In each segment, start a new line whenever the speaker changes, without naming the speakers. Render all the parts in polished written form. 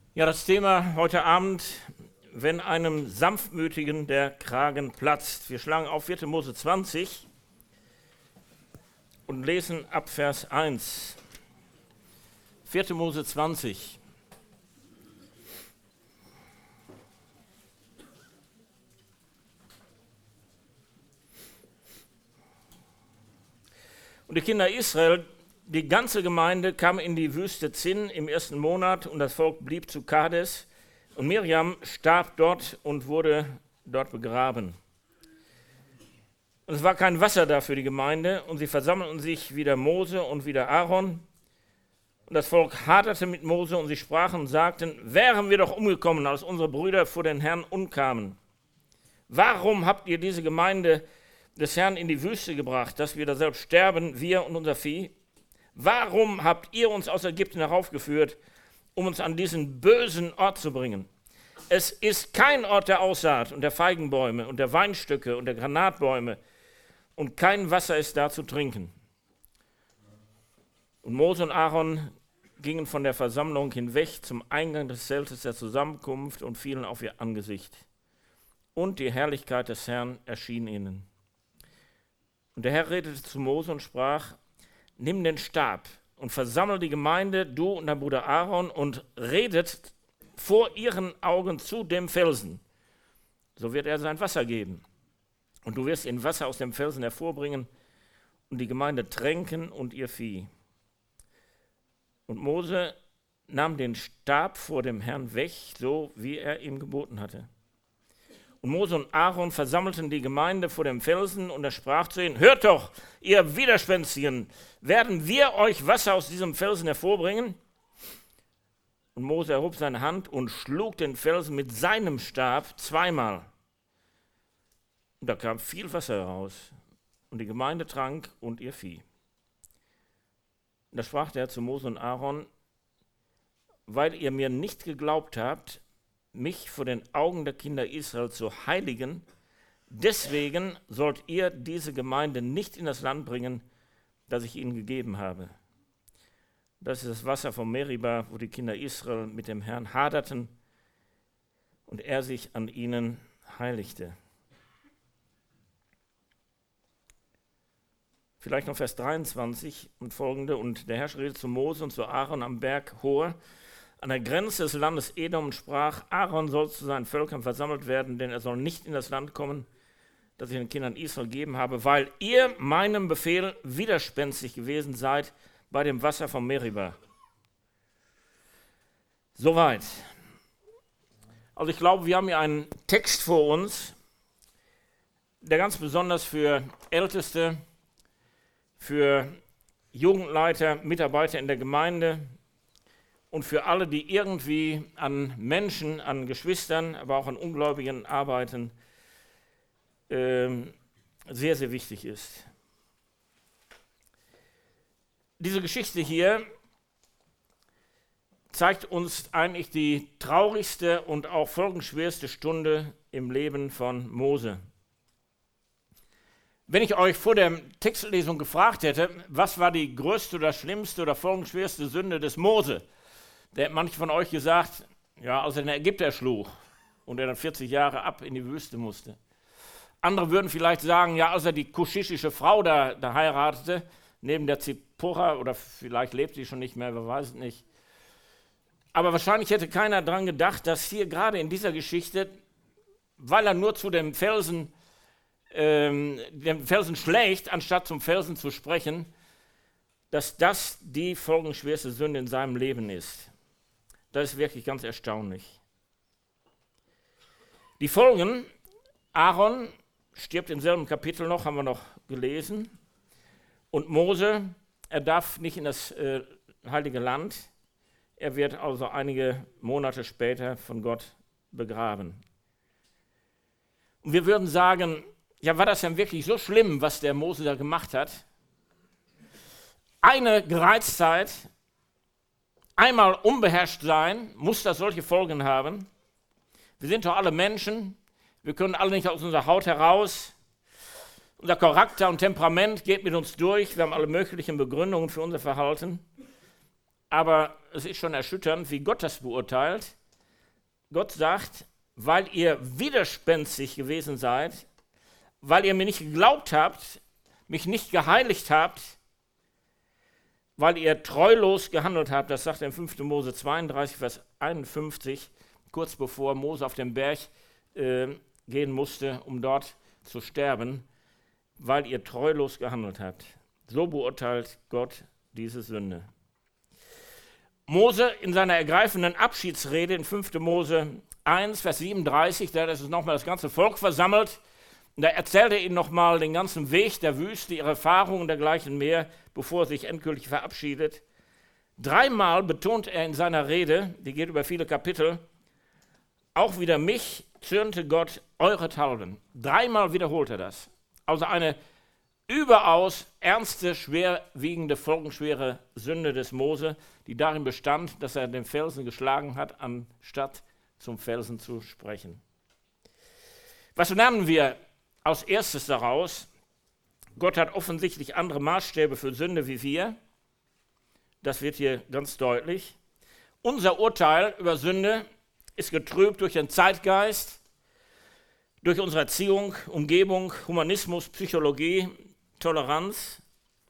Ja, das Thema heute Abend, wenn einem Sanftmütigen der Kragen platzt. Wir schlagen auf 4. Mose 20 und lesen ab Vers 1. 4. Mose 20. Und die Kinder Israel, die ganze Gemeinde, kam in die Wüste Zin im 1. Monat und das Volk blieb zu Kades. Und Miriam starb dort und wurde dort begraben. Und es war kein Wasser da für die Gemeinde und sie versammelten sich wieder Mose und wieder Aaron. Und das Volk haderte mit Mose und sie sprachen und sagten, wären wir doch umgekommen, als unsere Brüder vor den Herrn umkamen. Warum habt ihr diese Gemeinde des Herrn in die Wüste gebracht, dass wir da selbst sterben, wir und unser Vieh? Warum habt ihr uns aus Ägypten heraufgeführt, um uns an diesen bösen Ort zu bringen? Es ist kein Ort der Aussaat und der Feigenbäume und der Weinstöcke und der Granatbäume und kein Wasser ist da zu trinken. Und Mose und Aaron gingen von der Versammlung hinweg zum Eingang des Zeltes der Zusammenkunft und fielen auf ihr Angesicht. Und die Herrlichkeit des Herrn erschien ihnen. Und der Herr redete zu Mose und sprach, nimm den Stab und versammle die Gemeinde, du und dein Bruder Aaron, und redet vor ihren Augen zu dem Felsen. So wird er sein Wasser geben. Und du wirst ihn Wasser aus dem Felsen hervorbringen und die Gemeinde tränken und ihr Vieh. Und Mose nahm den Stab vor dem Herrn weg, so wie er ihm geboten hatte. Und Mose und Aaron versammelten die Gemeinde vor dem Felsen und er sprach zu ihnen, hört doch, ihr Widerspenstigen, werden wir euch Wasser aus diesem Felsen hervorbringen? Und Mose erhob seine Hand und schlug den Felsen mit seinem Stab zweimal. Und da kam viel Wasser heraus und die Gemeinde trank und ihr Vieh. Und da sprach der Herr zu Mose und Aaron, weil ihr mir nicht geglaubt habt, mich vor den Augen der Kinder Israel zu heiligen, deswegen sollt ihr diese Gemeinde nicht in das Land bringen, das ich ihnen gegeben habe. Das ist das Wasser von Meriba, wo die Kinder Israel mit dem Herrn haderten und er sich an ihnen heiligte. Vielleicht noch Vers 23 und folgende. Und der Herr redete zu Mose und zu Aaron am Berg Hor, an der Grenze des Landes Edom und sprach, Aaron soll zu seinen Völkern versammelt werden, denn er soll nicht in das Land kommen, das ich den Kindern Israel gegeben habe, weil ihr meinem Befehl widerspenstig gewesen seid bei dem Wasser von Meriba. Soweit. Also ich glaube, wir haben hier einen Text vor uns, der ganz besonders für Älteste, für Jugendleiter, Mitarbeiter in der Gemeinde, und für alle, die irgendwie an Menschen, an Geschwistern, aber auch an Ungläubigen arbeiten, sehr, sehr wichtig ist. Diese Geschichte hier zeigt uns eigentlich die traurigste und auch folgenschwerste Stunde im Leben von Mose. Wenn ich euch vor der Textlesung gefragt hätte, was war die größte oder schlimmste oder folgenschwerste Sünde des Mose, der hat manche von euch gesagt, ja, als er den Ägypter schlug und er dann 40 Jahre ab in die Wüste musste. Andere würden vielleicht sagen, ja, als er die kuschische Frau da heiratete, neben der Zipporah, oder vielleicht lebt sie schon nicht mehr, wer weiß es nicht. Aber wahrscheinlich hätte keiner daran gedacht, dass hier gerade in dieser Geschichte, weil er nur zu dem Felsen schlägt, anstatt zum Felsen zu sprechen, dass das die folgenschwerste Sünde in seinem Leben ist. Das ist wirklich ganz erstaunlich. Die Folgen, Aaron stirbt im selben Kapitel noch, haben wir noch gelesen. Und Mose, er darf nicht in das heilige Land. Er wird also einige Monate später von Gott begraben. Und wir würden sagen, ja, war das denn wirklich so schlimm, was der Mose da gemacht hat? Eine Gereiztheit, einmal unbeherrscht sein, muss das solche Folgen haben. Wir sind doch alle Menschen, wir können alle nicht aus unserer Haut heraus. Unser Charakter und Temperament geht mit uns durch, wir haben alle möglichen Begründungen für unser Verhalten. Aber es ist schon erschütternd, wie Gott das beurteilt. Gott sagt, weil ihr widerspenstig gewesen seid, weil ihr mir nicht geglaubt habt, mich nicht geheiligt habt, weil ihr treulos gehandelt habt, das sagt er in 5. Mose 32, Vers 51, kurz bevor Mose auf den Berg gehen musste, um dort zu sterben, weil ihr treulos gehandelt habt. So beurteilt Gott diese Sünde. Mose in seiner ergreifenden Abschiedsrede in 5. Mose 1, Vers 37, da ist nochmal das ganze Volk versammelt. Und da erzählt er ihnen nochmal den ganzen Weg der Wüste, ihre Erfahrungen und dergleichen mehr, bevor er sich endgültig verabschiedet. 3-mal betont er in seiner Rede, die geht über viele Kapitel, auch wieder mich zürnte Gott eurethalben. 3-mal wiederholt er das. Also eine überaus ernste, schwerwiegende, folgenschwere Sünde des Mose, die darin bestand, dass er den Felsen geschlagen hat, anstatt zum Felsen zu sprechen. Was lernen wir als erstes daraus? Gott hat offensichtlich andere Maßstäbe für Sünde wie wir. Das wird hier ganz deutlich. Unser Urteil über Sünde ist getrübt durch den Zeitgeist, durch unsere Erziehung, Umgebung, Humanismus, Psychologie, Toleranz.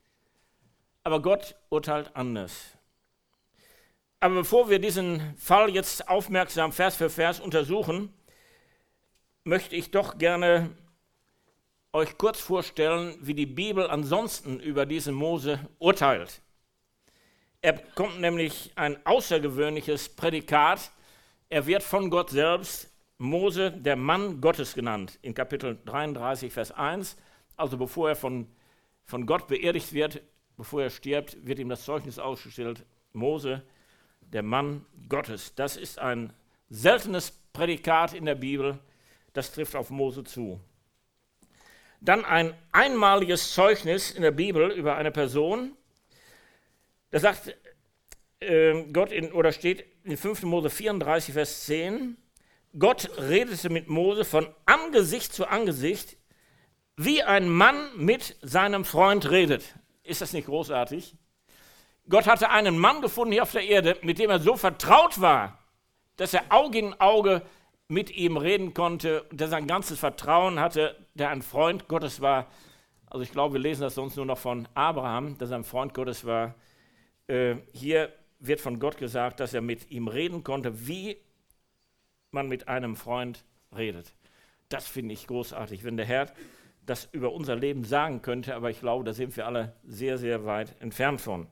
Aber Gott urteilt anders. Aber bevor wir diesen Fall jetzt aufmerksam Vers für Vers untersuchen, möchte ich doch gerne euch kurz vorstellen, wie die Bibel ansonsten über diesen Mose urteilt. Er bekommt nämlich ein außergewöhnliches Prädikat. Er wird von Gott selbst Mose, der Mann Gottes genannt, in Kapitel 33, Vers 1. Also bevor er von Gott beerdigt wird, bevor er stirbt, wird ihm das Zeugnis ausgestellt, Mose, der Mann Gottes. Das ist ein seltenes Prädikat in der Bibel, das trifft auf Mose zu. Dann ein einmaliges Zeugnis in der Bibel über eine Person. Da sagt Gott steht in 5. Mose 34, Vers 10, Gott redete mit Mose von Angesicht zu Angesicht, wie ein Mann mit seinem Freund redet. Ist das nicht großartig? Gott hatte einen Mann gefunden hier auf der Erde, mit dem er so vertraut war, dass er Auge in Auge mit ihm reden konnte, der sein ganzes Vertrauen hatte, der ein Freund Gottes war. Also ich glaube, wir lesen das sonst nur noch von Abraham, dass er ein Freund Gottes war. Hier wird von Gott gesagt, dass er mit ihm reden konnte, wie man mit einem Freund redet. Das finde ich großartig, wenn der Herr das über unser Leben sagen könnte, aber ich glaube, da sind wir alle sehr, sehr weit entfernt von.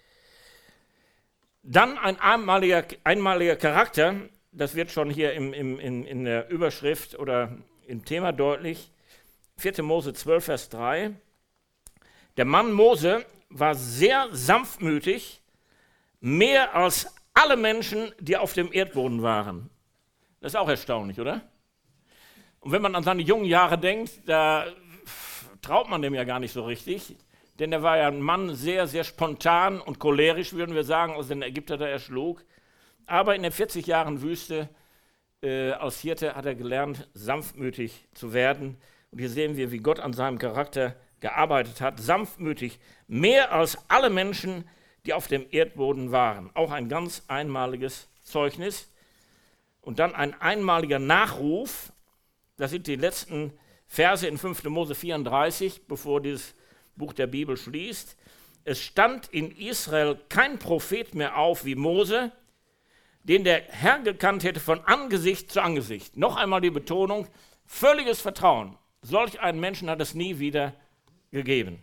Dann ein einmaliger Charakter, das wird schon hier in der Überschrift oder im Thema deutlich. 4. Mose 12, Vers 3. Der Mann Mose war sehr sanftmütig, mehr als alle Menschen, die auf dem Erdboden waren. Das ist auch erstaunlich, oder? Und wenn man an seine jungen Jahre denkt, da traut man dem ja gar nicht so richtig, denn er war ja ein Mann sehr, sehr spontan und cholerisch, würden wir sagen, als den Ägypter da erschlug. Aber in den 40 Jahren Wüste als Hirte hat er gelernt, sanftmütig zu werden. Und hier sehen wir, wie Gott an seinem Charakter gearbeitet hat. Sanftmütig, mehr als alle Menschen, die auf dem Erdboden waren. Auch ein ganz einmaliges Zeugnis. Und dann ein einmaliger Nachruf. Das sind die letzten Verse in 5. Mose 34, bevor dieses Buch der Bibel schließt. Es stand in Israel kein Prophet mehr auf wie Mose, den der Herr gekannt hätte von Angesicht zu Angesicht. Noch einmal die Betonung, völliges Vertrauen. Solch einen Menschen hat es nie wieder gegeben.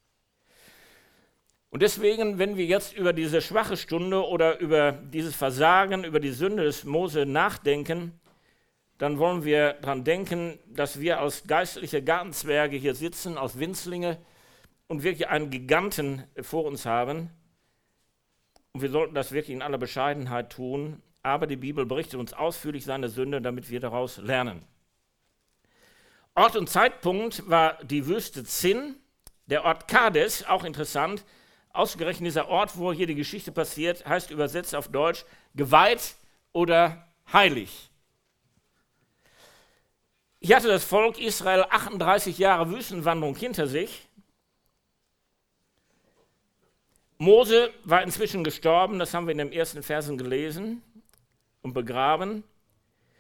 Und deswegen, wenn wir jetzt über diese schwache Stunde oder über dieses Versagen, über die Sünde des Mose nachdenken, dann wollen wir daran denken, dass wir als geistliche Gartenzwerge hier sitzen, als Winzlinge und wirklich einen Giganten vor uns haben. Und wir sollten das wirklich in aller Bescheidenheit tun. Aber die Bibel berichtet uns ausführlich seine Sünde, damit wir daraus lernen. Ort und Zeitpunkt war die Wüste Zin, der Ort Kades, auch interessant. Ausgerechnet dieser Ort, wo hier die Geschichte passiert, heißt übersetzt auf Deutsch geweiht oder heilig. Hier hatte das Volk Israel 38 Jahre Wüstenwanderung hinter sich. Mose war inzwischen gestorben, das haben wir in den ersten Versen gelesen, und begraben.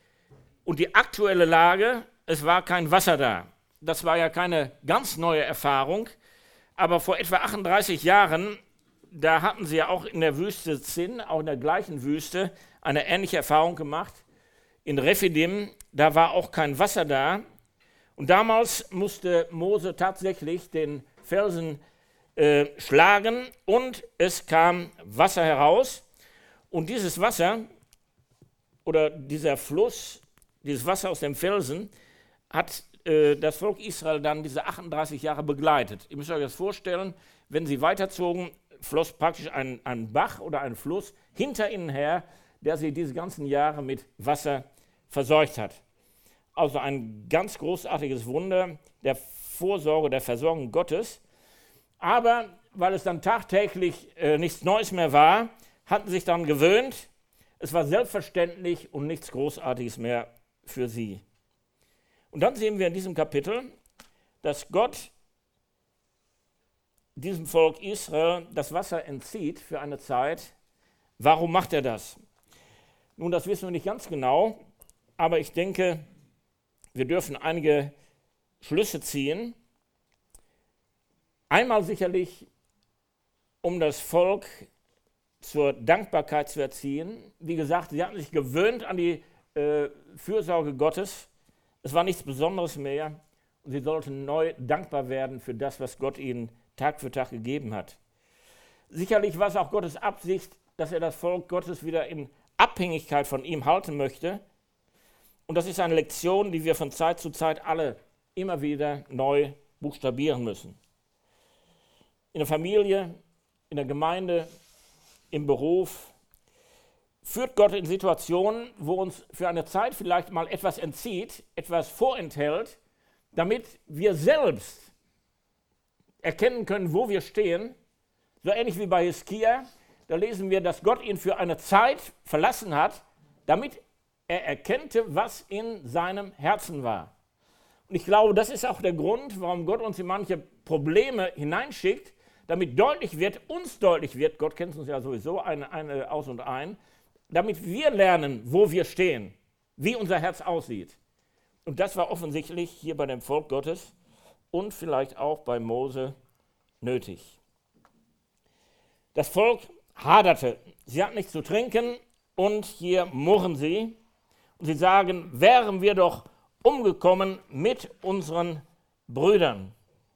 Und die aktuelle Lage, es war kein Wasser da. Das war ja keine ganz neue Erfahrung, aber vor etwa 38 Jahren, da hatten sie ja auch in der Wüste Zin, auch in der gleichen Wüste, eine ähnliche Erfahrung gemacht. In Rephidim, da war auch kein Wasser da. Und damals musste Mose tatsächlich den Felsen schlagen und es kam Wasser heraus. Und dieses Wasser oder dieser Fluss, dieses Wasser aus dem Felsen, hat das Volk Israel dann diese 38 Jahre begleitet. Ihr müsst euch das vorstellen, wenn sie weiterzogen, floss praktisch ein Bach oder ein Fluss hinter ihnen her, der sie diese ganzen Jahre mit Wasser versorgt hat. Also ein ganz großartiges Wunder der Vorsorge, der Versorgung Gottes. Aber weil es dann tagtäglich nichts Neues mehr war, hatten sich daran gewöhnt. Es war selbstverständlich und nichts Großartiges mehr für sie. Und dann sehen wir in diesem Kapitel, dass Gott diesem Volk Israel das Wasser entzieht für eine Zeit. Warum macht er das? Nun, das wissen wir nicht ganz genau, aber ich denke, wir dürfen einige Schlüsse ziehen. Einmal sicherlich, um das Volk zur Dankbarkeit zu erziehen. Wie gesagt, sie hatten sich gewöhnt an die Fürsorge Gottes. Es war nichts Besonderes mehr und sie sollten neu dankbar werden für das, was Gott ihnen Tag für Tag gegeben hat. Sicherlich war es auch Gottes Absicht, dass er das Volk Gottes wieder in Abhängigkeit von ihm halten möchte. Und das ist eine Lektion, die wir von Zeit zu Zeit alle immer wieder neu buchstabieren müssen. In der Familie, in der Gemeinde, im Beruf führt Gott in Situationen, wo uns für eine Zeit vielleicht mal etwas entzieht, etwas vorenthält, damit wir selbst erkennen können, wo wir stehen. So ähnlich wie bei Hiskia, da lesen wir, dass Gott ihn für eine Zeit verlassen hat, damit er erkannte, was in seinem Herzen war. Und ich glaube, das ist auch der Grund, warum Gott uns in manche Probleme hineinschickt, damit uns deutlich wird, Gott kennt uns ja sowieso eine aus und ein, damit wir lernen, wo wir stehen, wie unser Herz aussieht. Und das war offensichtlich hier bei dem Volk Gottes und vielleicht auch bei Mose nötig. Das Volk haderte, sie hatten nichts zu trinken und hier murren sie und sie sagen, wären wir doch umgekommen mit unseren Brüdern.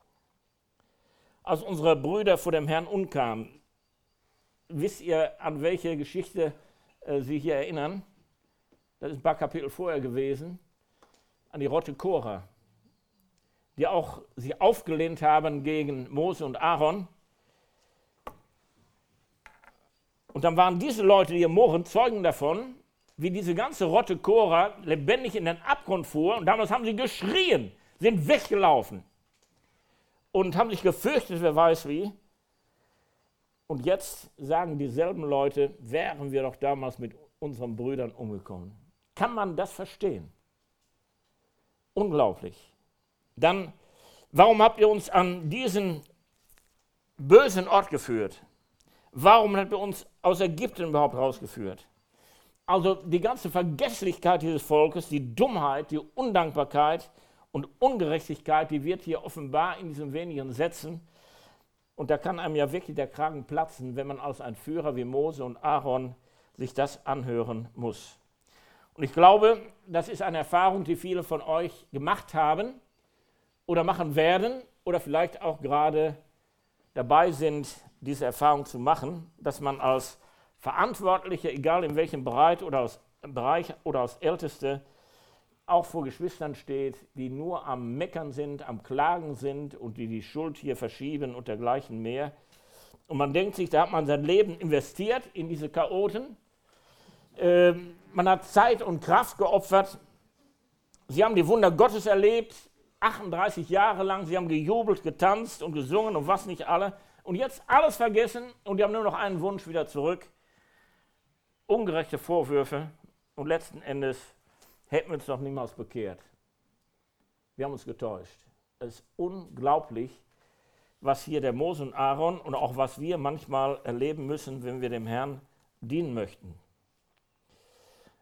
Als unsere Brüder vor dem Herrn umkamen, wisst ihr, an welche Geschichte sie hier erinnern? Das ist ein paar Kapitel vorher gewesen, an die Rotte Korah, die auch sie aufgelehnt haben gegen Mose und Aaron. Und dann waren diese Leute, die hier murren, Zeugen davon, wie diese ganze Rotte Korah lebendig in den Abgrund fuhr. Und damals haben sie geschrien, sind weggelaufen und haben sich gefürchtet, wer weiß wie. Und jetzt sagen dieselben Leute, wären wir doch damals mit unseren Brüdern umgekommen. Kann man das verstehen? Unglaublich. Dann, warum habt ihr uns an diesen bösen Ort geführt? Warum habt ihr uns aus Ägypten überhaupt rausgeführt? Also die ganze Vergesslichkeit dieses Volkes, die Dummheit, die Undankbarkeit und Ungerechtigkeit, die wird hier offenbar in diesen wenigen Sätzen. Und da kann einem ja wirklich der Kragen platzen, wenn man als ein Führer wie Mose und Aaron sich das anhören muss. Und ich glaube, das ist eine Erfahrung, die viele von euch gemacht haben oder machen werden oder vielleicht auch gerade dabei sind, diese Erfahrung zu machen, dass man als Verantwortlicher, egal in welchem Bereich oder als Älteste, auch vor Geschwistern steht, die nur am Meckern sind, am Klagen sind und die Schuld hier verschieben und dergleichen mehr. Und man denkt sich, da hat man sein Leben investiert in diese Chaoten. Man hat Zeit und Kraft geopfert. Sie haben die Wunder Gottes erlebt, 38 Jahre lang. Sie haben gejubelt, getanzt und gesungen und was nicht alle. Und jetzt alles vergessen und die haben nur noch einen Wunsch wieder zurück. Ungerechte Vorwürfe und letzten Endes hätten wir uns noch niemals bekehrt. Wir haben uns getäuscht. Es ist unglaublich, was hier der Mose und Aaron und auch was wir manchmal erleben müssen, wenn wir dem Herrn dienen möchten.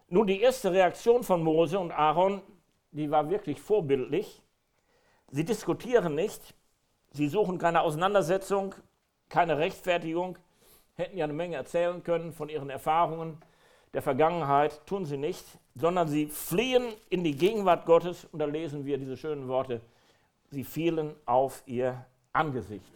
Nun, die erste Reaktion von Mose und Aaron, die war wirklich vorbildlich. Sie diskutieren nicht, sie suchen keine Auseinandersetzung, keine Rechtfertigung, hätten ja eine Menge erzählen können von ihren Erfahrungen der Vergangenheit, tun sie nicht, sondern sie fliehen in die Gegenwart Gottes und da lesen wir diese schönen Worte, sie fielen auf ihr Angesicht.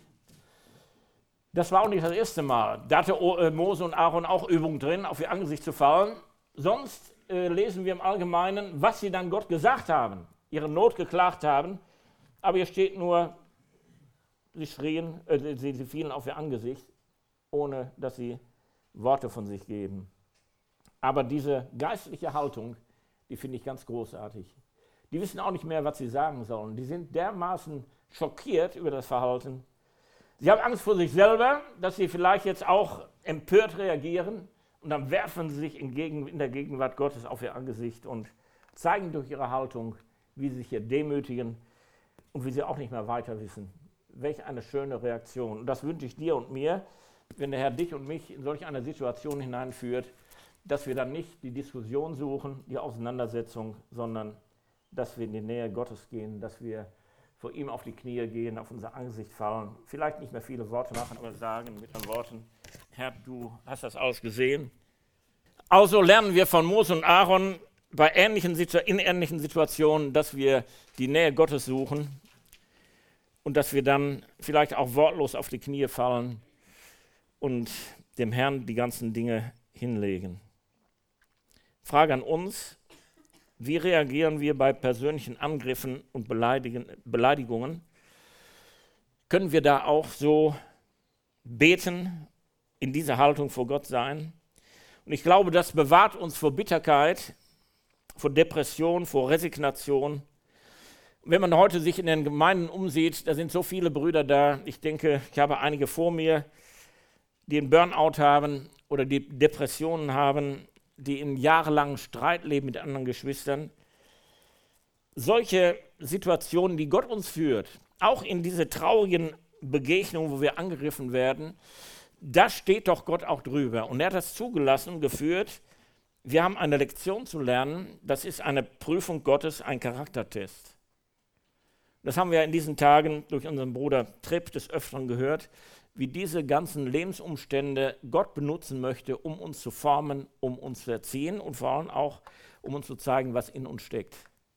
Das war auch nicht das erste Mal. Da hatte Mose und Aaron auch Übung drin, auf ihr Angesicht zu fallen. Sonst lesen wir im Allgemeinen, was sie dann Gott gesagt haben, ihre Not geklagt haben. Aber hier steht nur, sie fielen auf ihr Angesicht, ohne dass sie Worte von sich geben. Aber diese geistliche Haltung, die finde ich ganz großartig. Die wissen auch nicht mehr, was sie sagen sollen. Die sind dermaßen schockiert über das Verhalten. Sie haben Angst vor sich selber, dass sie vielleicht jetzt auch empört reagieren und dann werfen sie sich in der Gegenwart Gottes auf ihr Angesicht und zeigen durch ihre Haltung, wie sie sich hier demütigen und wie sie auch nicht mehr weiter wissen. Welch eine schöne Reaktion. Und das wünsche ich dir und mir, wenn der Herr dich und mich in solch eine Situation hineinführt, dass wir dann nicht die Diskussion suchen, die Auseinandersetzung, sondern dass wir in die Nähe Gottes gehen, dass wir vor ihm auf die Knie gehen, auf unser Angesicht fallen, vielleicht nicht mehr viele Worte machen, aber sagen mit den Worten, Herr, du hast das alles gesehen. Also lernen wir von Mose und Aaron in ähnlichen Situationen, dass wir die Nähe Gottes suchen und dass wir dann vielleicht auch wortlos auf die Knie fallen und dem Herrn die ganzen Dinge hinlegen. Frage an uns, wie reagieren wir bei persönlichen Angriffen und Beleidigungen? Können wir da auch so beten, in dieser Haltung vor Gott sein? Und ich glaube, das bewahrt uns vor Bitterkeit, vor Depression, vor Resignation. Wenn man heute sich in den Gemeinden umsieht, da sind so viele Brüder da. Ich denke, ich habe einige vor mir, die einen Burnout haben oder die Depressionen haben, die in jahrelangen Streit leben mit anderen Geschwistern. Solche Situationen, die Gott uns führt, auch in diese traurigen Begegnungen, wo wir angegriffen werden, da steht doch Gott auch drüber. Und er hat das zugelassen und geführt. Wir haben eine Lektion zu lernen. Das ist eine Prüfung Gottes, ein Charaktertest. Das haben wir in diesen Tagen durch unseren Bruder Tripp des Öfteren gehört, wie diese ganzen Lebensumstände Gott benutzen möchte, um uns zu formen, um uns zu erziehen und vor allem auch, um uns zu zeigen, was in uns steckt.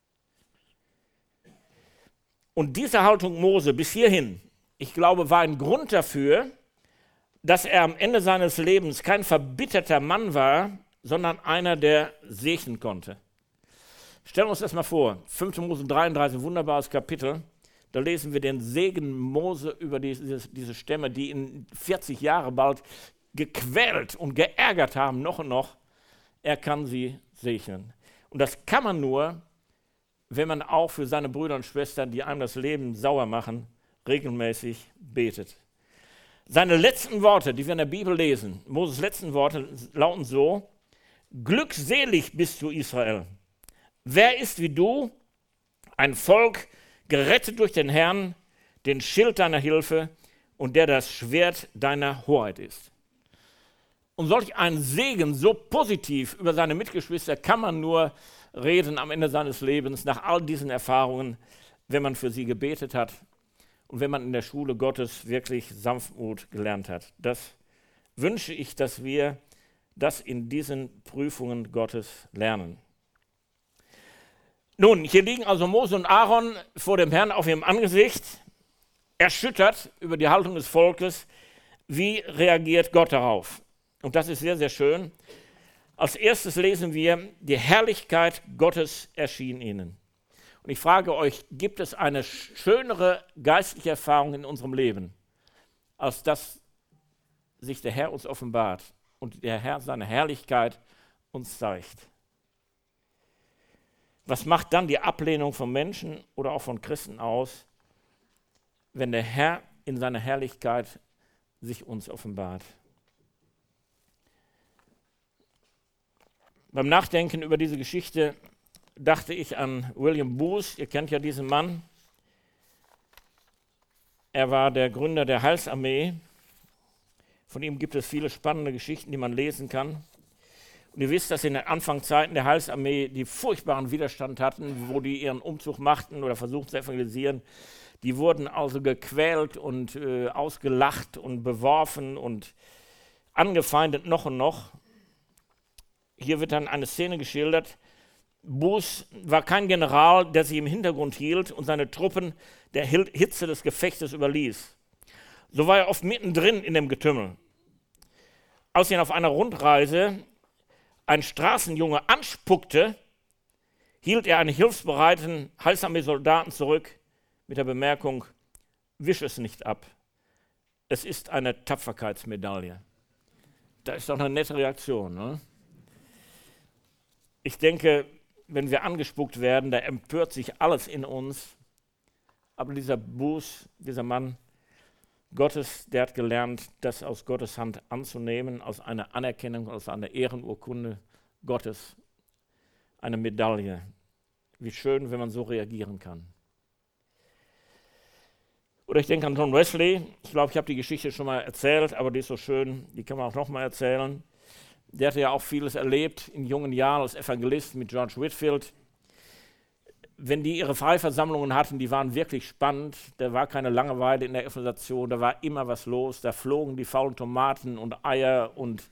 Und diese Haltung Mose bis hierhin, ich glaube, war ein Grund dafür, dass er am Ende seines Lebens kein verbitterter Mann war, sondern einer, der segnen konnte. Stellen wir uns das mal vor, 5. Mose 33, ein wunderbares Kapitel. Da lesen wir den Segen Mose über diese Stämme, die ihn 40 Jahre bald gequält und geärgert haben, noch und noch. Er kann sie segnen. Und das kann man nur, wenn man auch für seine Brüder und Schwestern, die einem das Leben sauer machen, regelmäßig betet. Seine letzten Worte, die wir in der Bibel lesen, Moses letzten Worte lauten so: Glückselig bist du, Israel. Wer ist wie du, ein Volk, gerettet durch den Herrn, den Schild deiner Hilfe und der das Schwert deiner Hoheit ist. Und solch ein Segen so positiv über seine Mitgeschwister kann man nur reden am Ende seines Lebens, nach all diesen Erfahrungen, wenn man für sie gebetet hat und wenn man in der Schule Gottes wirklich Sanftmut gelernt hat. Das wünsche ich, dass wir das in diesen Prüfungen Gottes lernen. Nun, hier liegen also Mose und Aaron vor dem Herrn auf ihrem Angesicht, erschüttert über die Haltung des Volkes. Wie reagiert Gott darauf? Und das ist sehr, sehr schön. Als erstes lesen wir, die Herrlichkeit Gottes erschien ihnen. Und ich frage euch, gibt es eine schönere geistliche Erfahrung in unserem Leben, als dass sich der Herr uns offenbart und der Herr seine Herrlichkeit uns zeigt? Was macht dann die Ablehnung von Menschen oder auch von Christen aus, wenn der Herr in seiner Herrlichkeit sich uns offenbart? Beim Nachdenken über diese Geschichte dachte ich an William Booth. Ihr kennt ja diesen Mann. Er war der Gründer der Heilsarmee. Von ihm gibt es viele spannende Geschichten, die man lesen kann. Und ihr wisst, dass in den Anfangszeiten der Heilsarmee die furchtbaren Widerstand hatten, wo die ihren Umzug machten oder versuchten zu evangelisieren. Die wurden also gequält und ausgelacht und beworfen und angefeindet noch und noch. Hier wird dann eine Szene geschildert. Booth war kein General, der sich im Hintergrund hielt und seine Truppen der Hitze des Gefechtes überließ. So war er oft mittendrin in dem Getümmel. Als ihn auf einer Rundreise ein Straßenjunge anspuckte, hielt er einen hilfsbereiten Heilsarmee-Soldaten zurück mit der Bemerkung: Wisch es nicht ab. Es ist eine Tapferkeitsmedaille. Da ist doch eine nette Reaktion, ne? Ich denke, wenn wir angespuckt werden, da empört sich alles in uns. Aber dieser Booth, dieser Mann Gottes, der hat gelernt, das aus Gottes Hand anzunehmen, aus einer Anerkennung, aus einer Ehrenurkunde Gottes, eine Medaille. Wie schön, wenn man so reagieren kann. Oder ich denke an John Wesley. Ich glaube, ich habe die Geschichte schon mal erzählt, aber die ist so schön, die kann man auch noch mal erzählen. Der hatte ja auch vieles erlebt in jungen Jahren als Evangelist mit George Whitefield. Wenn die ihre Freiversammlungen hatten, die waren wirklich spannend. Da war keine Langeweile in der Evangelisation, da war immer was los. Da flogen die faulen Tomaten und Eier und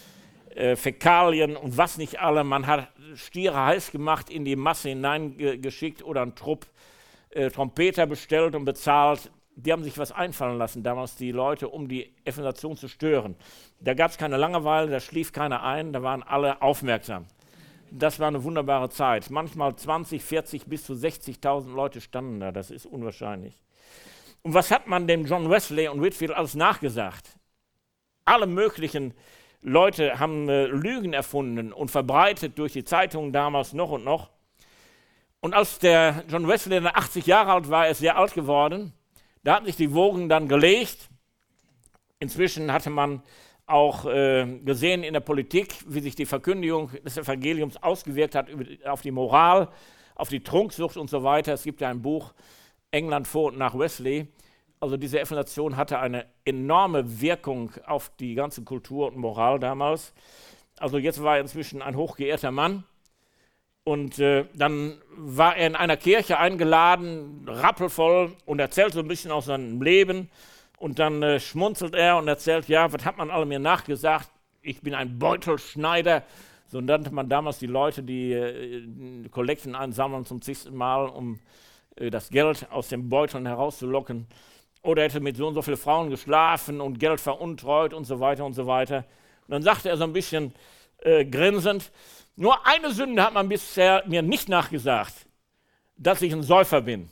Fäkalien und was nicht alle. Man hat Stiere heiß gemacht, in die Masse hineingeschickt oder einen Trupp Trompeter bestellt und bezahlt. Die haben sich was einfallen lassen, damals die Leute, um die Evangelisation zu stören. Da gab es keine Langeweile, da schlief keiner ein, da waren alle aufmerksam. Das war eine wunderbare Zeit. Manchmal 20, 40 bis zu 60.000 Leute standen da, das ist unwahrscheinlich. Und was hat man dem John Wesley und Whitefield alles nachgesagt? Alle möglichen Leute haben Lügen erfunden und verbreitet durch die Zeitungen damals noch und noch. Und als der John Wesley dann 80 Jahre alt war, er ist sehr alt geworden, da hatten sich die Wogen dann gelegt. Inzwischen hatte man auch gesehen in der Politik, wie sich die Verkündigung des Evangeliums ausgewirkt hat auf die Moral, auf die Trunksucht und so weiter. Es gibt ja ein Buch, England vor und nach Wesley. Also diese Evangelisation hatte eine enorme Wirkung auf die ganze Kultur und Moral damals. Also jetzt war er inzwischen ein hochgeehrter Mann. Und dann war er in einer Kirche eingeladen, rappelvoll, und erzählt so ein bisschen aus seinem Leben. Und dann schmunzelt er und erzählt, ja, was hat man alle mir nachgesagt? Ich bin ein Beutelschneider. So nannte man damals die Leute, die Kollekten einsammeln zum zigsten Mal, um das Geld aus den Beuteln herauszulocken. Oder er hätte mit so und so vielen Frauen geschlafen und Geld veruntreut und so weiter und so weiter. Und dann sagte er so ein bisschen grinsend: Nur eine Sünde hat man bisher mir nicht nachgesagt, dass ich ein Säufer bin.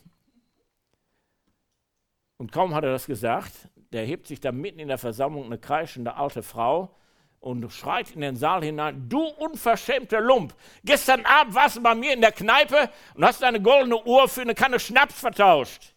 Und kaum hat er das gesagt, der hebt sich da mitten in der Versammlung eine kreischende alte Frau und schreit in den Saal hinein: Du unverschämter Lump, gestern Abend warst du bei mir in der Kneipe und hast deine goldene Uhr für eine Kanne Schnaps vertauscht.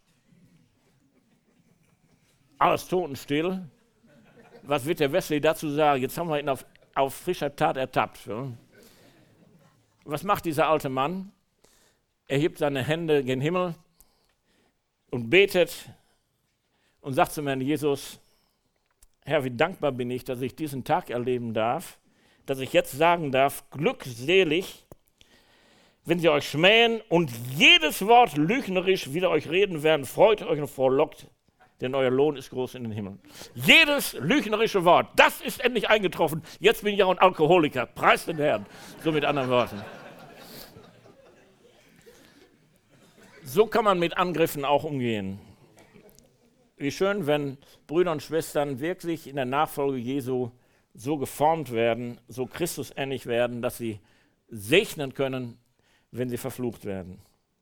Alles totenstill. Was wird der Wesley dazu sagen? Jetzt haben wir ihn auf frischer Tat ertappt. Ja? Was macht dieser alte Mann? Er hebt seine Hände gen Himmel und betet und sagt zum Herrn Jesus: Herr, wie dankbar bin ich, dass ich diesen Tag erleben darf, dass ich jetzt sagen darf: Glückselig, wenn sie euch schmähen und jedes Wort lügnerisch wider euch reden werden, freut euch und frohlockt, denn euer Lohn ist groß in den Himmel. Jedes lügnerische Wort, das ist endlich eingetroffen. Jetzt bin ich auch ein Alkoholiker. Preis den Herrn. So mit anderen Worten. So kann man mit Angriffen auch umgehen. Wie schön, wenn Brüder und Schwestern wirklich in der Nachfolge Jesu so geformt werden, so Christusähnlich werden, dass sie segnen können, wenn sie verflucht werden.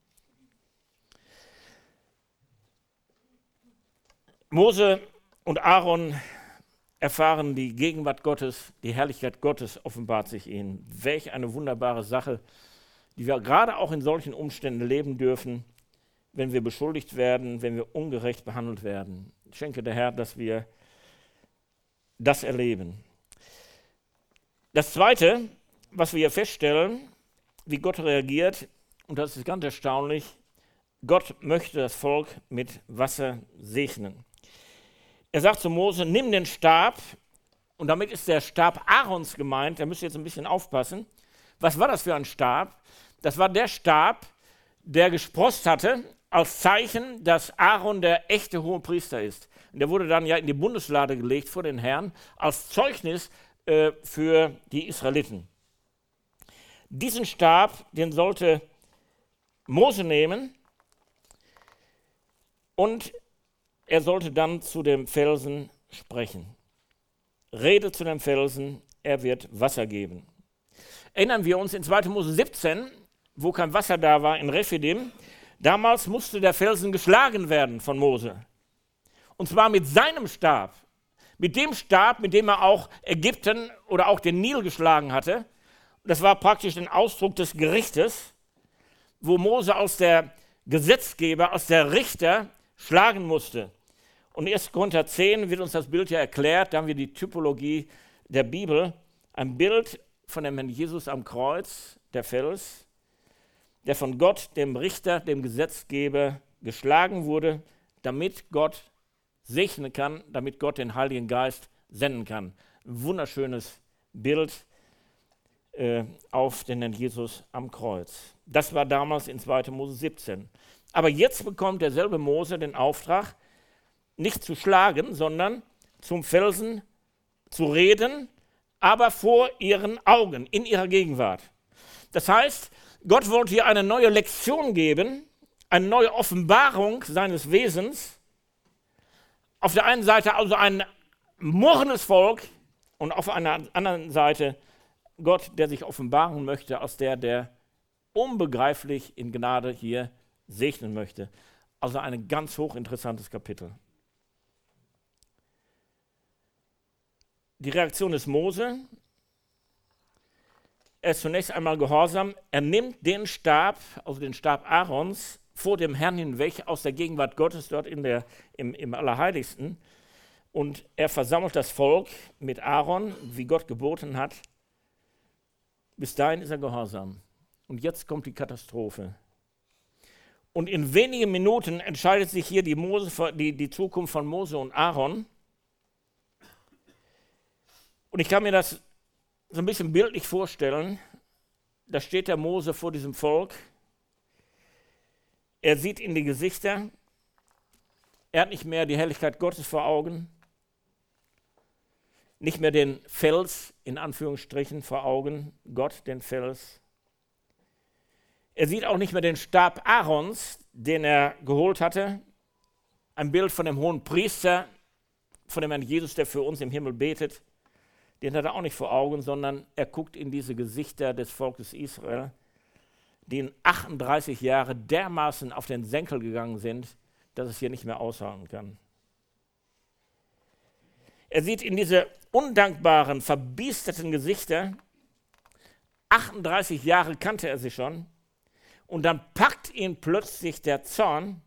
Mose und Aaron erfahren die Gegenwart Gottes, die Herrlichkeit Gottes offenbart sich ihnen. Welch eine wunderbare Sache, die wir gerade auch in solchen Umständen leben dürfen, wenn wir beschuldigt werden, wenn wir ungerecht behandelt werden. Ich schenke der Herr, dass wir das erleben. Das Zweite, was wir hier feststellen, wie Gott reagiert, und das ist ganz erstaunlich: Gott möchte das Volk mit Wasser segnen. Er sagt zu Mose: Nimm den Stab Und damit ist der Stab Aarons gemeint. Da müsst ihr jetzt ein bisschen aufpassen. Was war das für ein Stab? Das war der Stab, der gesproßt hatte, als Zeichen, dass Aaron der echte Hohepriester ist. Und der wurde dann ja in die Bundeslade gelegt vor den Herrn, als Zeugnis für die Israeliten. Diesen Stab, den sollte Mose nehmen und er sollte dann zu dem Felsen sprechen. Rede zu dem Felsen, er wird Wasser geben. Erinnern wir uns in 2. Mose 17, wo kein Wasser da war in Rephidim, damals musste der Felsen geschlagen werden von Mose. Und zwar mit seinem Stab. Mit dem Stab, mit dem er auch Ägypten oder auch den Nil geschlagen hatte. Das war praktisch ein Ausdruck des Gerichtes, wo Mose als der Gesetzgeber, als der Richter schlagen musste. Und in 1. Korinther 10 wird uns das Bild ja erklärt, da haben wir die Typologie der Bibel, ein Bild von dem Herrn Jesus am Kreuz, der Fels, der von Gott, dem Richter, dem Gesetzgeber, geschlagen wurde, damit Gott segnen kann, damit Gott den Heiligen Geist senden kann. Ein wunderschönes Bild auf den Herrn Jesus am Kreuz. Das war damals in 2. Mose 17. Aber jetzt bekommt derselbe Mose den Auftrag, nicht zu schlagen, sondern zum Felsen zu reden, aber vor ihren Augen, in ihrer Gegenwart. Das heißt, Gott wollte hier eine neue Lektion geben, eine neue Offenbarung seines Wesens. Auf der einen Seite also ein murrendes Volk und auf einer anderen Seite Gott, der sich offenbaren möchte, als der unbegreiflich in Gnade hier segnen möchte. Also ein ganz hochinteressantes Kapitel. Die Reaktion des Mose, er ist zunächst einmal gehorsam, er nimmt den Stab, also den Stab Aarons, vor dem Herrn hinweg aus der Gegenwart Gottes dort im Allerheiligsten und er versammelt das Volk mit Aaron, wie Gott geboten hat. Bis dahin ist er gehorsam. Und jetzt kommt die Katastrophe. Und in wenigen Minuten entscheidet sich hier die Zukunft von Mose und Aaron. Und ich kann mir das so ein bisschen bildlich vorstellen. Da steht der Mose vor diesem Volk. Er sieht in die Gesichter. Er hat nicht mehr die Herrlichkeit Gottes vor Augen. Nicht mehr den Fels, in Anführungsstrichen, vor Augen. Gott, den Fels. Er sieht auch nicht mehr den Stab Aarons, den er geholt hatte. Ein Bild von dem hohen Priester, von dem Herrn Jesus, der für uns im Himmel betet. Den hat er auch nicht vor Augen, sondern er guckt in diese Gesichter des Volkes Israel, die in 38 Jahre dermaßen auf den Senkel gegangen sind, dass es hier nicht mehr aushalten kann. Er sieht in diese undankbaren, verbiesterten Gesichter, 38 Jahre kannte er sie schon, und dann packt ihn plötzlich der Zorn.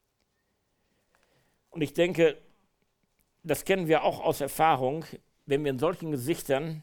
Und ich denke, das kennen wir auch aus Erfahrung, wenn wir in solchen Gesichtern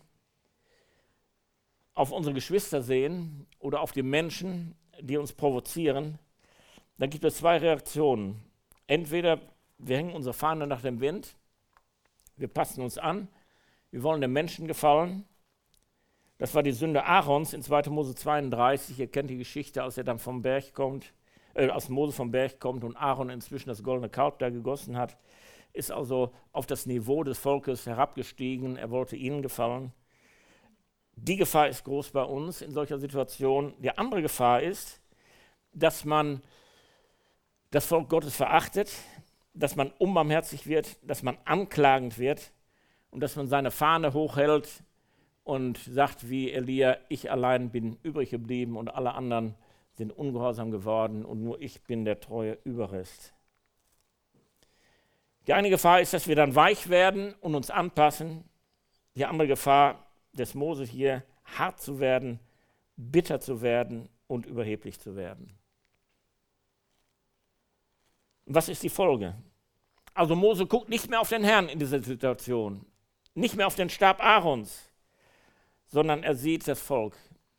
auf unsere Geschwister sehen oder auf die Menschen, die uns provozieren, dann gibt es zwei Reaktionen. Entweder wir hängen unsere Fahne nach dem Wind, wir passen uns an, wir wollen den Menschen gefallen. Das war die Sünde Aarons in 2. Mose 32. Ihr kennt die Geschichte, als er dann vom Berg kommt, als Mose vom Berg kommt und Aaron inzwischen das goldene Kalb da gegossen hat, ist also auf das Niveau des Volkes herabgestiegen. Er wollte ihnen gefallen. Die Gefahr ist groß bei uns in solcher Situation. Die andere Gefahr ist, dass man das Volk Gottes verachtet, dass man unbarmherzig wird, dass man anklagend wird und dass man seine Fahne hochhält und sagt wie Elia, ich allein bin übrig geblieben und alle anderen sind ungehorsam geworden und nur ich bin der treue Überrest. Die eine Gefahr ist, dass wir dann weich werden und uns anpassen. Die andere Gefahr des Mose hier, hart zu werden, bitter zu werden und überheblich zu werden. Was ist die Folge? Also Mose guckt nicht mehr auf den Herrn in dieser Situation, nicht mehr auf den Stab Aarons, sondern er sieht das Volk.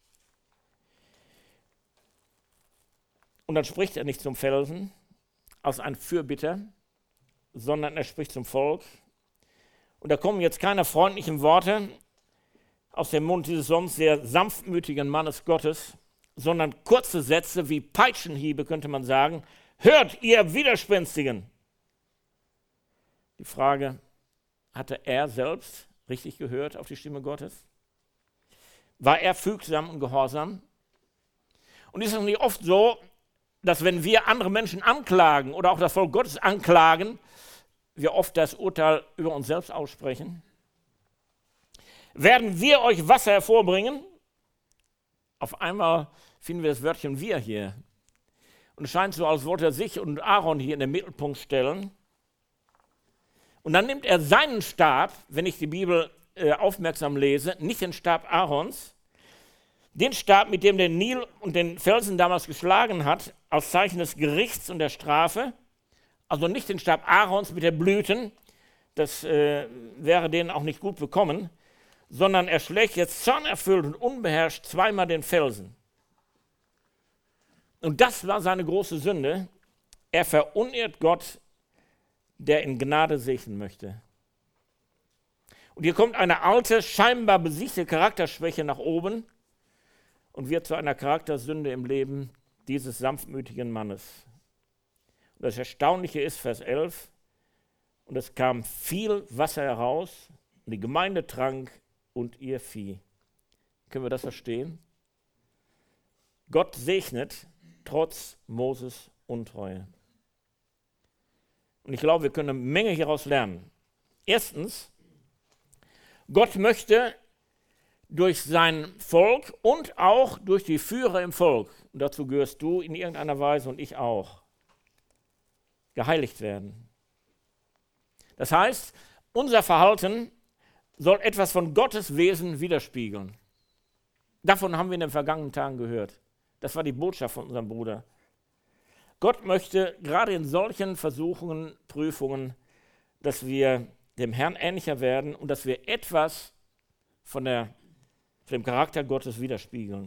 Und dann spricht er nicht zum Felsen als ein Fürbitter, sondern er spricht zum Volk. Und da kommen jetzt keine freundlichen Worte aus dem Mund dieses sonst sehr sanftmütigen Mannes Gottes, sondern kurze Sätze wie Peitschenhiebe, könnte man sagen. Hört, ihr Widerspenstigen! Die Frage, hatte er selbst richtig gehört auf die Stimme Gottes? War er fügsam und gehorsam? Und ist es nicht oft so, dass wenn wir andere Menschen anklagen oder auch das Volk Gottes anklagen, wir oft das Urteil über uns selbst aussprechen? Werden wir euch Wasser hervorbringen? Auf einmal finden wir das Wörtchen wir hier. Und es scheint so, als wollte er sich und Aaron hier in den Mittelpunkt stellen. Und dann nimmt er seinen Stab, wenn ich die Bibel aufmerksam lese, nicht den Stab Aarons, den Stab, mit dem der Nil und den Felsen damals geschlagen hat, als Zeichen des Gerichts und der Strafe, also nicht den Stab Aarons mit den Blüten, das wäre denen auch nicht gut bekommen, sondern er schlägt jetzt zornerfüllt und unbeherrscht zweimal den Felsen. Und das war seine große Sünde. Er verunehrt Gott, der in Gnade segnen möchte. Und hier kommt eine alte, scheinbar besiegte Charakterschwäche nach oben und wird zu einer Charaktersünde im Leben dieses sanftmütigen Mannes. Und das Erstaunliche ist, Vers 11, und es kam viel Wasser heraus, und die Gemeinde trank und ihr Vieh. Können wir das verstehen? Gott segnet trotz Moses Untreue. Und ich glaube, wir können eine Menge hieraus lernen. Erstens, Gott möchte durch sein Volk und auch durch die Führer im Volk, und dazu gehörst du in irgendeiner Weise und ich auch, geheiligt werden. Das heißt, unser Verhalten soll etwas von Gottes Wesen widerspiegeln. Davon haben wir in den vergangenen Tagen gehört. Das war die Botschaft von unserem Bruder. Gott möchte gerade in solchen Versuchungen, Prüfungen, dass wir dem Herrn ähnlicher werden und dass wir etwas von dem Charakter Gottes widerspiegeln.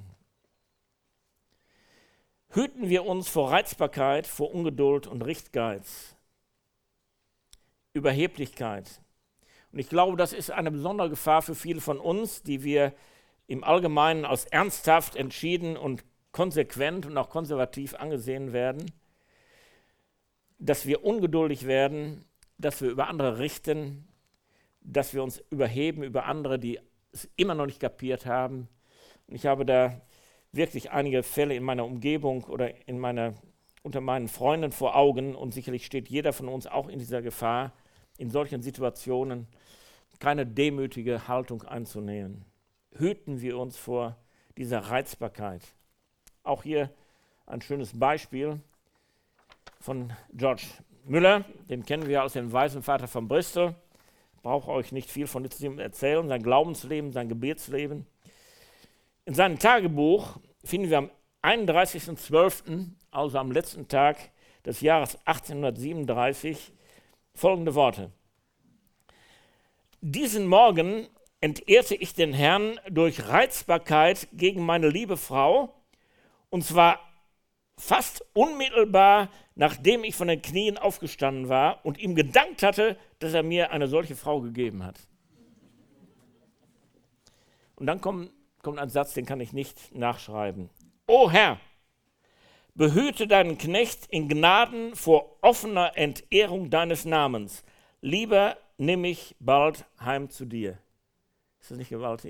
Hüten wir uns vor Reizbarkeit, vor Ungeduld und Richtgeiz, Überheblichkeit. Und ich glaube, das ist eine besondere Gefahr für viele von uns, die wir im Allgemeinen als ernsthaft, entschieden und konsequent und auch konservativ angesehen werden, dass wir ungeduldig werden, dass wir über andere richten, dass wir uns überheben über andere, die es immer noch nicht kapiert haben. Und ich habe da wirklich einige Fälle in meiner Umgebung oder unter meinen Freunden vor Augen und sicherlich steht jeder von uns auch in dieser Gefahr, in solchen Situationen keine demütige Haltung einzunehmen. Hüten wir uns vor dieser Reizbarkeit. Auch hier ein schönes Beispiel von George Müller, den kennen wir aus dem Waisenvater von Bristol. Ich brauche euch nicht viel von ihm erzählen, sein Glaubensleben, sein Gebetsleben. In seinem Tagebuch finden wir am 31.12., also am letzten Tag des Jahres 1837, folgende Worte. Diesen Morgen entehrte ich den Herrn durch Reizbarkeit gegen meine liebe Frau, und zwar fast unmittelbar, nachdem ich von den Knien aufgestanden war und ihm gedankt hatte, dass er mir eine solche Frau gegeben hat. Und dann kommt ein Satz, den kann ich nicht nachschreiben. O Herr, behüte deinen Knecht in Gnaden vor offener Entehrung deines Namens. Lieber nimm mich bald heim zu dir. Ist das nicht gewaltig?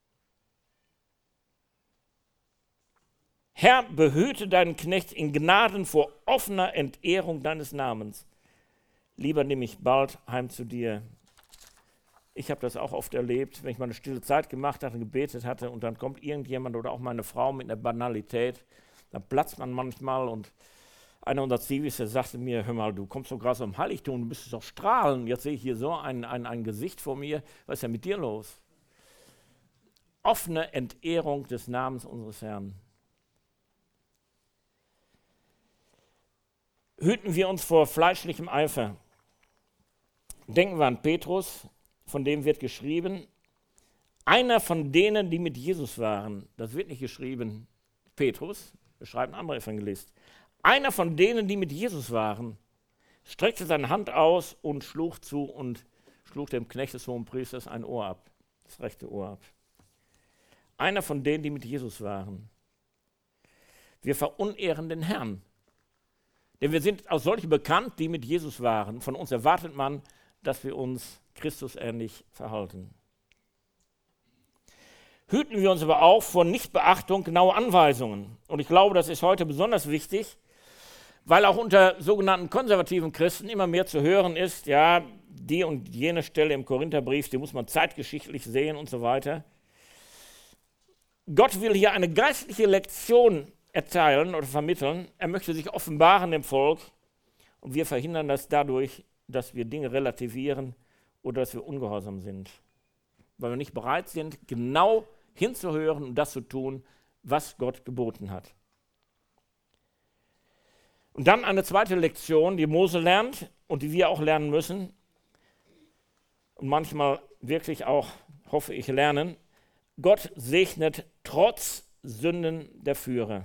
Herr, behüte deinen Knecht in Gnaden vor offener Entehrung deines Namens. Lieber nimm mich bald heim zu dir. Ich habe das auch oft erlebt, wenn ich mal eine stille Zeit gemacht hatte, gebetet hatte und dann kommt irgendjemand oder auch meine Frau mit einer Banalität, dann platzt man manchmal und einer unserer Zivis, der sagte mir, hör mal, du kommst doch gerade so im Heiligtum, du müsstest doch strahlen. Jetzt sehe ich hier so ein Gesicht vor mir, was ist denn mit dir los? Offene Entehrung des Namens unseres Herrn. Hüten wir uns vor fleischlichem Eifer. Denken wir an Petrus, von dem wird geschrieben, einer von denen, die mit Jesus waren. Das wird nicht geschrieben Petrus, das schreibt ein anderer Evangelist. Einer von denen, die mit Jesus waren, streckte seine Hand aus und schlug schlug dem Knecht des Hohenpriesters ein Ohr ab, das rechte Ohr ab. Einer von denen, die mit Jesus waren. Wir verunehren den Herrn. Denn wir sind als solche bekannt, die mit Jesus waren. Von uns erwartet man, dass wir uns Christusähnlich verhalten. Hüten wir uns aber auch vor Nichtbeachtung genauer Anweisungen. Und ich glaube, das ist heute besonders wichtig, weil auch unter sogenannten konservativen Christen immer mehr zu hören ist, ja, die und jene Stelle im Korintherbrief, die muss man zeitgeschichtlich sehen und so weiter. Gott will hier eine geistliche Lektion erteilen oder vermitteln. Er möchte sich offenbaren dem Volk und wir verhindern das dadurch, dass wir Dinge relativieren oder dass wir ungehorsam sind. Weil wir nicht bereit sind, genau hinzuhören und das zu tun, was Gott geboten hat. Und dann eine zweite Lektion, die Mose lernt und die wir auch lernen müssen und manchmal wirklich auch, hoffe ich, lernen. Gott segnet trotz Sünden der Führer.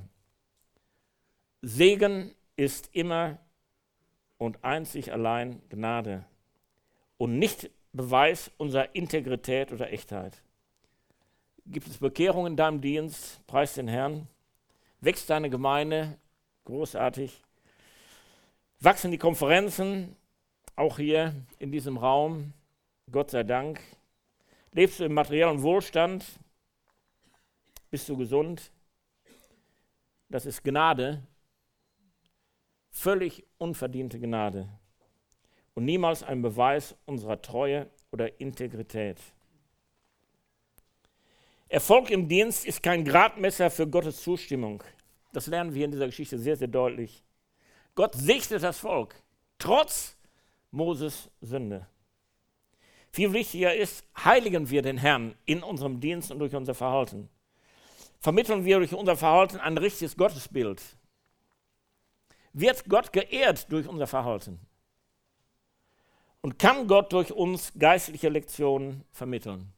Segen ist immer und einzig allein Gnade und nicht Beweis unserer Integrität oder Echtheit. Gibt es Bekehrung in deinem Dienst? Preis den Herrn. Wächst deine Gemeinde? Großartig. Wachsen die Konferenzen? Auch hier in diesem Raum? Gott sei Dank. Lebst du im materiellen Wohlstand? Bist du gesund? Das ist Gnade. Völlig unverdiente Gnade. Und niemals ein Beweis unserer Treue oder Integrität. Erfolg im Dienst ist kein Gradmesser für Gottes Zustimmung. Das lernen wir in dieser Geschichte sehr, sehr deutlich. Gott segnet das Volk, trotz Moses Sünde. Viel wichtiger ist, heiligen wir den Herrn in unserem Dienst und durch unser Verhalten. Vermitteln wir durch unser Verhalten ein richtiges Gottesbild. Wird Gott geehrt durch unser Verhalten? Und kann Gott durch uns geistliche Lektionen vermitteln?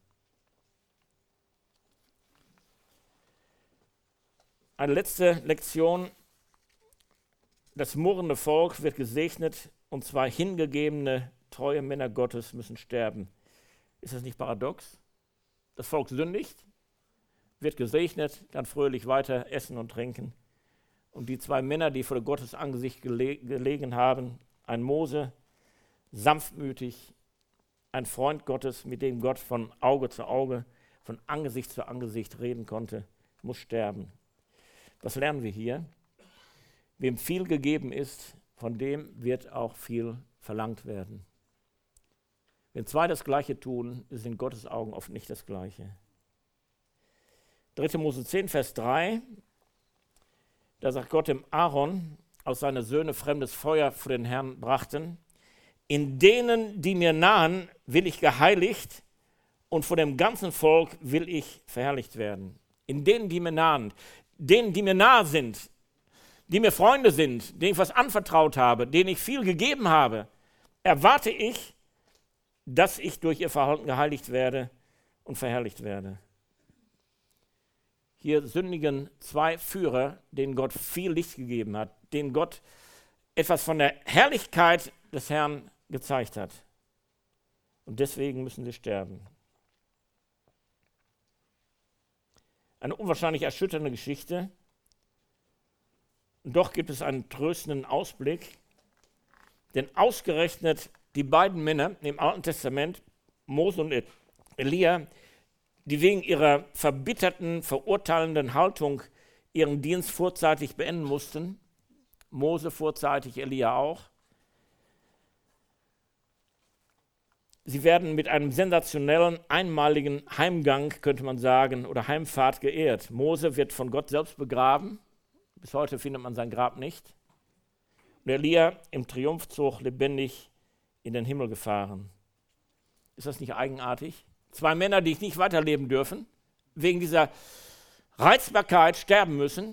Eine letzte Lektion. Das murrende Volk wird gesegnet und zwar hingegebene, treue Männer Gottes müssen sterben. Ist das nicht paradox? Das Volk sündigt, wird gesegnet, kann fröhlich weiter essen und trinken. Und die zwei Männer, die vor Gottes Angesicht gelegen haben, ein Mose, sanftmütig, ein Freund Gottes, mit dem Gott von Auge zu Auge, von Angesicht zu Angesicht reden konnte, muss sterben. Was lernen wir hier? Wem viel gegeben ist, von dem wird auch viel verlangt werden. Wenn zwei das Gleiche tun, ist in Gottes Augen oft nicht das Gleiche. 3. Mose 10, Vers 3, da sagt Gott dem Aaron, als seine Söhne fremdes Feuer vor den Herrn brachten, in denen, die mir nahen, will ich geheiligt und vor dem ganzen Volk will ich verherrlicht werden. In denen, die mir nahen, denen, die mir nahe sind, die mir Freunde sind, denen ich was anvertraut habe, denen ich viel gegeben habe, erwarte ich, dass ich durch ihr Verhalten geheiligt werde und verherrlicht werde. Hier sündigen zwei Führer, denen Gott viel Licht gegeben hat, denen Gott etwas von der Herrlichkeit des Herrn gezeigt hat. Und deswegen müssen sie sterben. Eine unwahrscheinlich erschütternde Geschichte. Und doch gibt es einen tröstenden Ausblick, denn ausgerechnet die beiden Männer im Alten Testament, Mose und Elia, die wegen ihrer verbitterten, verurteilenden Haltung ihren Dienst vorzeitig beenden mussten, Mose vorzeitig, Elia auch, sie werden mit einem sensationellen, einmaligen Heimgang, könnte man sagen, oder Heimfahrt geehrt. Mose wird von Gott selbst begraben. Bis heute findet man sein Grab nicht. Und Elia im Triumphzug lebendig in den Himmel gefahren. Ist das nicht eigenartig? Zwei Männer, die nicht weiterleben dürfen, wegen dieser Reizbarkeit sterben müssen,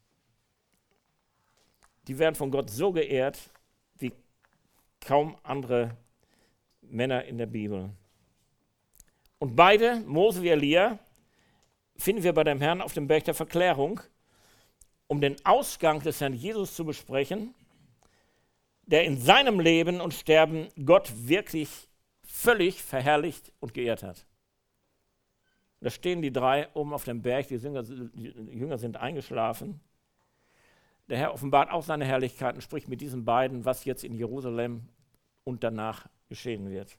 die werden von Gott so geehrt, wie kaum andere Männer in der Bibel. Und beide, Mose wie Elia, finden wir bei dem Herrn auf dem Berg der Verklärung, um den Ausgang des Herrn Jesus zu besprechen, der in seinem Leben und Sterben Gott wirklich völlig verherrlicht und geehrt hat. Da stehen die drei oben auf dem Berg, die Jünger sind eingeschlafen. Der Herr offenbart auch seine Herrlichkeit und spricht mit diesen beiden, was jetzt in Jerusalem und danach geschehen wird.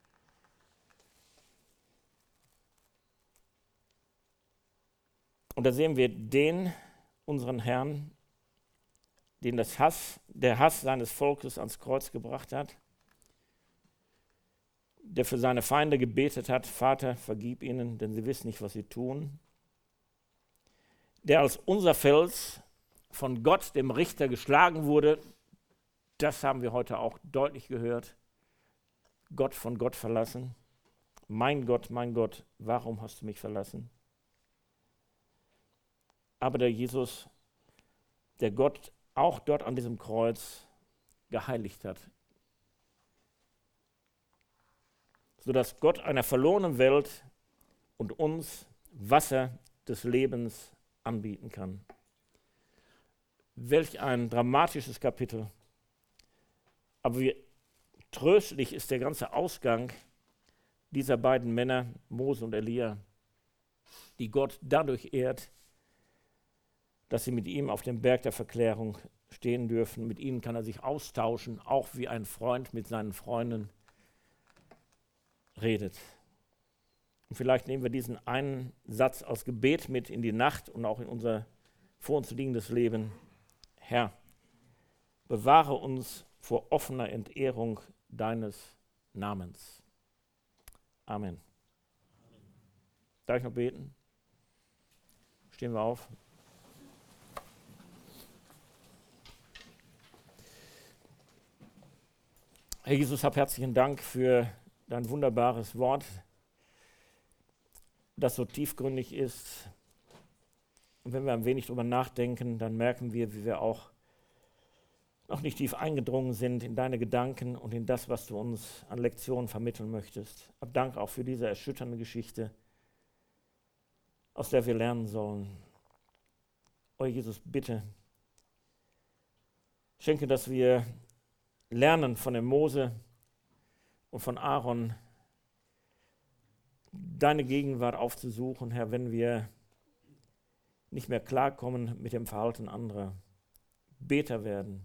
Und da sehen wir den, unseren Herrn, den der Hass seines Volkes ans Kreuz gebracht hat, der für seine Feinde gebetet hat, Vater, vergib ihnen, denn sie wissen nicht, was sie tun, der als unser Fels von Gott, dem Richter, geschlagen wurde. Das haben wir heute auch deutlich gehört. Gott von Gott verlassen. Mein Gott, warum hast du mich verlassen? Aber der Jesus, der Gott auch dort an diesem Kreuz geheiligt hat, sodass Gott einer verlorenen Welt und uns Wasser des Lebens anbieten kann. Welch ein dramatisches Kapitel. Aber wie tröstlich ist der ganze Ausgang dieser beiden Männer, Mose und Elia, die Gott dadurch ehrt, dass sie mit ihm auf dem Berg der Verklärung stehen dürfen. Mit ihnen kann er sich austauschen, auch wie ein Freund mit seinen Freunden redet. Und vielleicht nehmen wir diesen einen Satz aus Gebet mit in die Nacht und auch in unser vor uns liegendes Leben. Herr, bewahre uns vor offener Entehrung deines Namens. Amen. Darf ich noch beten? Stehen wir auf. Herr Jesus, hab herzlichen Dank für dein wunderbares Wort, das so tiefgründig ist. Und wenn wir ein wenig drüber nachdenken, dann merken wir, wie wir auch noch nicht tief eingedrungen sind in deine Gedanken und in das, was du uns an Lektionen vermitteln möchtest. Hab Dank auch für diese erschütternde Geschichte, aus der wir lernen sollen. O Jesus, bitte, schenke, dass wir lernen von dem Mose und von Aaron, deine Gegenwart aufzusuchen, Herr, wenn wir nicht mehr klarkommen mit dem Verhalten anderer, Beter werden.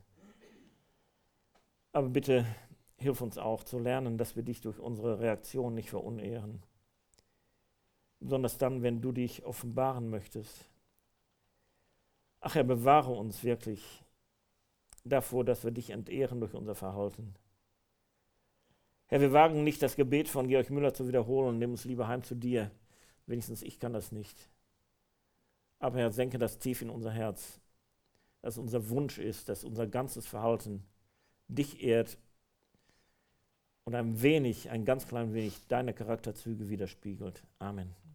Aber bitte hilf uns auch zu lernen, dass wir dich durch unsere Reaktion nicht verunehren. Besonders dann, wenn du dich offenbaren möchtest. Ach Herr, bewahre uns wirklich davor, dass wir dich entehren durch unser Verhalten. Herr, wir wagen nicht, das Gebet von Georg Müller zu wiederholen. Nimm uns lieber heim zu dir. Wenigstens ich kann das nicht. Aber Herr, senke das tief in unser Herz, dass unser Wunsch ist, dass unser ganzes Verhalten dich ehrt und ein ganz klein wenig deine Charakterzüge widerspiegelt. Amen.